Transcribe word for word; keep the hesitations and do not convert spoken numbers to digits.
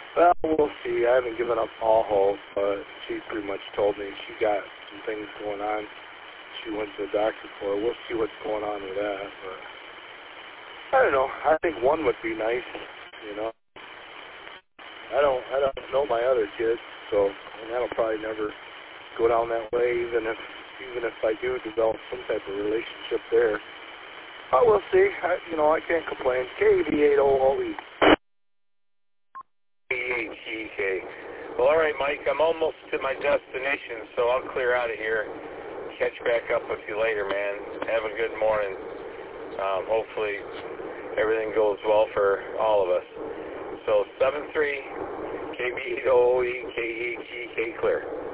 Well, we'll see. I haven't given up all hope, but she pretty much told me she got some things going on. She went to the doctor for. We'll see what's going on with that. But I don't know. I think one would be nice. You know. I don't. I don't know my other kids, so and that'll probably never go down that way. Even if even if I do develop some type of relationship there. But we'll see. I, you know, I can't complain. K V eight O O E. K H E K. Well, all right, Mike. I'm almost to my destination, so I'll clear out of here. Catch back up with you later, man. Have a good morning. Um, hopefully everything goes well for all of us. So seven three K V eight O O E K H E K clear.